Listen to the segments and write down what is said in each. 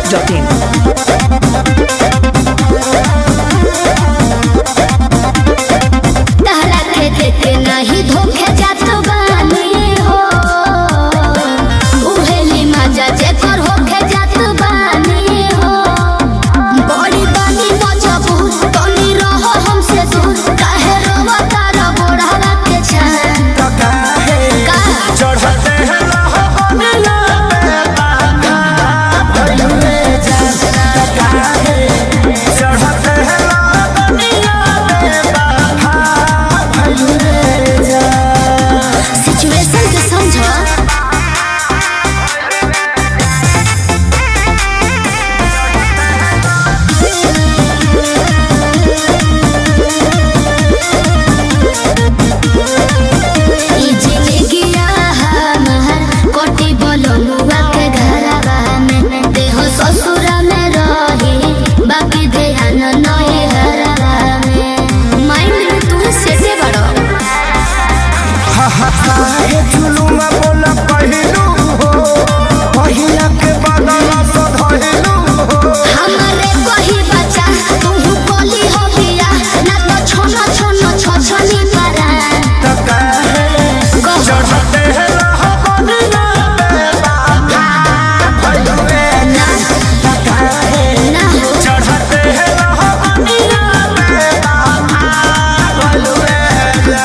biharmasti.in तहरा के देखे नहीं धोखे जात बानी हो उहेली मजा जे कर होके जात बानी हो बड़ी बानी मजबूर तनी रहो हमसे दूर काहे रोवा तारा बोढ़ावा के छान तो काहे चढ़ते हैं लहो बनिया बेबाका भइले जा तो काहे चढ़ते हैं लहो बनिया बेबाका भइले जा सिचुएशन के समझो ई जिंदगिया हमार कोटी बोलो मुआ के घरवा में देह ससुरा में रही बाकी ध्यान नहीं हरवा में माइंड में तू सेटे बड़ो काहे जुलुमा बोला पहिलू हो पहिला के बदला सधइलू हो हमारे कोही बच्चा तू बोली हो बिया ना तो छोना छोना छोछनी परा तो काहे चढ़ते हैं लहो बनिया बेबाका भइले ना तो काहे ना हो चढ़ते हैं लहो बनिया बेबाका भइले जा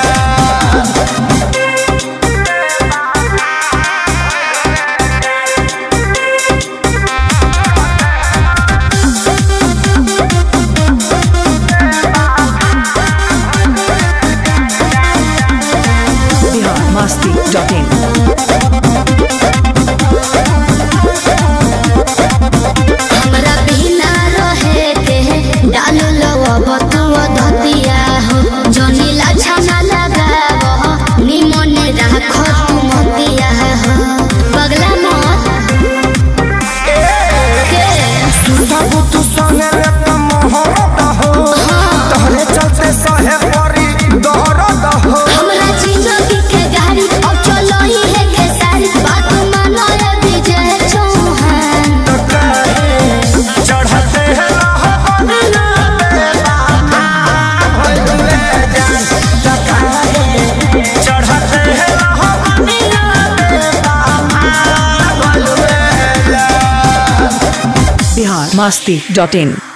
biharmasti.in हमरा बिना रहे के डाल लो बतुआ धतिया हो जनीला छाना लगावो निमन राखो तुम दिया हो बगला मत के सुधाबू तू संगे रे मोहरत हो तोहरे चलते सहे परी दहरत हो हमरा जिंदगी के गाड़ी अब चलो ही है के सारी बात मानो रे विजय चौहान तो काहे चढ़ते हैं लहो बनिया बेबाका भइले जा तो काहे चढ़ते हैं लहो बनिया बेबाका भइले जा biharmasti.in